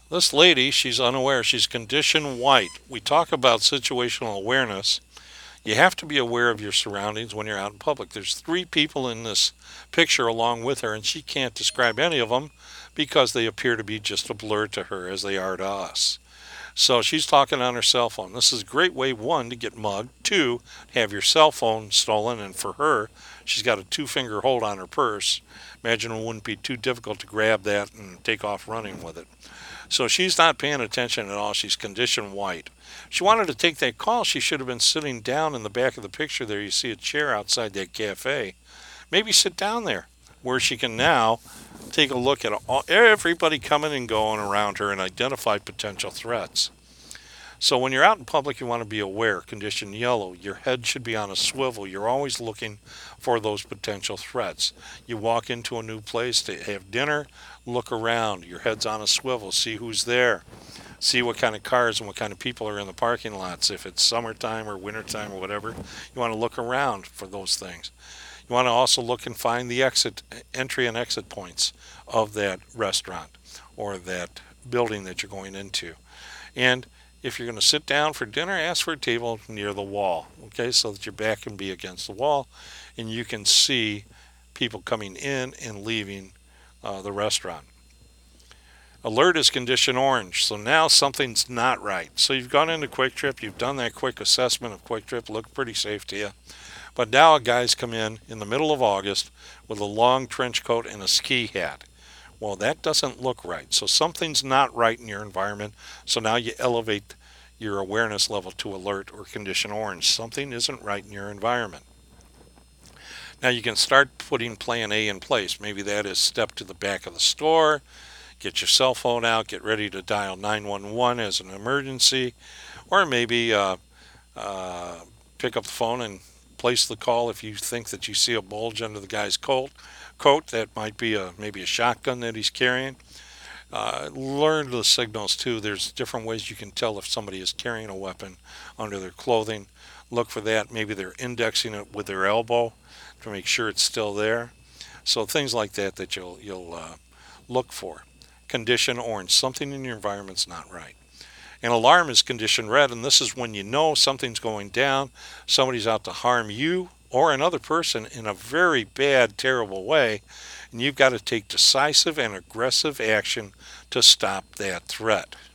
This lady, she's unaware. She's condition white. We talk about situational awareness. You have to be aware of your surroundings when you're out in public. There's three people in this picture along with her, and she can't describe any of them because they appear to be just a blur to her as they are to us. So she's talking on her cell phone. This is a great way, one, to get mugged, two, have your cell phone stolen, and for her, she's got a two-finger hold on her purse. Imagine it wouldn't be too difficult to grab that and take off running with it. So she's not paying attention at all. She's condition white. If she wanted to take that call, she should have been sitting down in the back of the picture there. You see a chair outside that cafe. Maybe sit down there where she can now take a look at everybody coming and going around her and identify potential threats. So when you're out in public, you want to be aware. Condition yellow, your head should be on a swivel. You're always looking for those potential threats. You walk into a new place to have dinner, look around. Your head's on a swivel. See who's there. See what kind of cars and what kind of people are in the parking lots. If it's summertime or wintertime or whatever, you want to look around for those things. You want to also look and find the entry and exit points of that restaurant or that building that you're going into. And if you're going to sit down for dinner, ask for a table near the wall, okay, so that your back can be against the wall and you can see people coming in and leaving the restaurant. Alert is condition orange, so now something's not right. So you've gone into Quick Trip, you've done that quick assessment of Quick Trip, looked pretty safe to you. But now a guy's come in the middle of August with a long trench coat and a ski hat. Well, that doesn't look right. So something's not right in your environment. So now you elevate your awareness level to alert or condition orange. Something isn't right in your environment. Now you can start putting plan A in place. Maybe that is step to the back of the store, get your cell phone out, get ready to dial 911 as an emergency, or maybe pick up the phone and place the call if you think that you see a bulge under the guy's coat. That might be maybe a shotgun that he's carrying. Learn the signals too. There's different ways you can tell if somebody is carrying a weapon under their clothing. Look for that. Maybe they're indexing it with their elbow to make sure it's still there. So things like that you'll look for. Condition orange. Something in your environment's not right. An alarm is condition red, and this is when you know something's going down. Somebody's out to harm you or another person in a very bad, terrible way, and you've got to take decisive and aggressive action to stop that threat.